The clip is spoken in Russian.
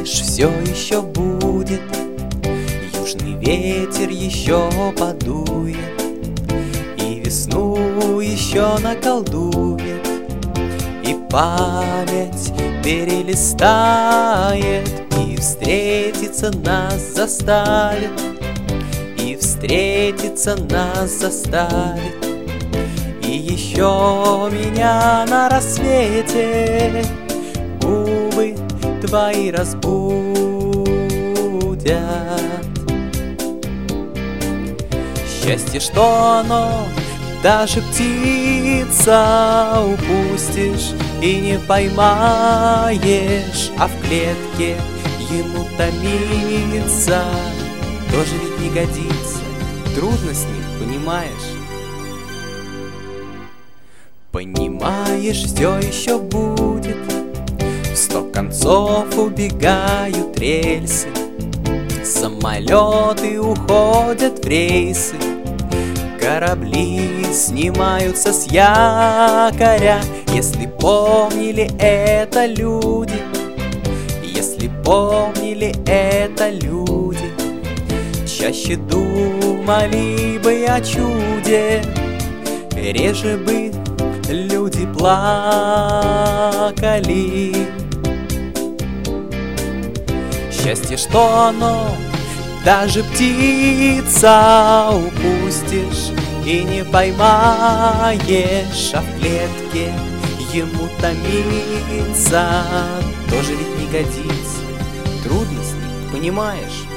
понимаешь, все еще будет, южный ветер еще подует, и весну еще наколдует, и память перелистает, и встретиться нас заставит, и встретиться нас заставит. И еще меня на рассвете губы твои разбудят. Счастье, что оно даже птица упустишь и не поймаешь, а в клетке ему томиться тоже ведь не годится. Трудно с ним, понимаешь? Понимаешь, все еще будет, в 100 концов убегают рельсы, самолеты уходят в рейсы, корабли снимаются с якоря. Если помнили это люди, если помнили это люди, чаще думали бы о чуде, реже бы люди плакали. Счастье, что оно даже птица упустишь и не поймаешь, а в клетке ему томиться тоже ведь не годится. Трудно с ним, понимаешь?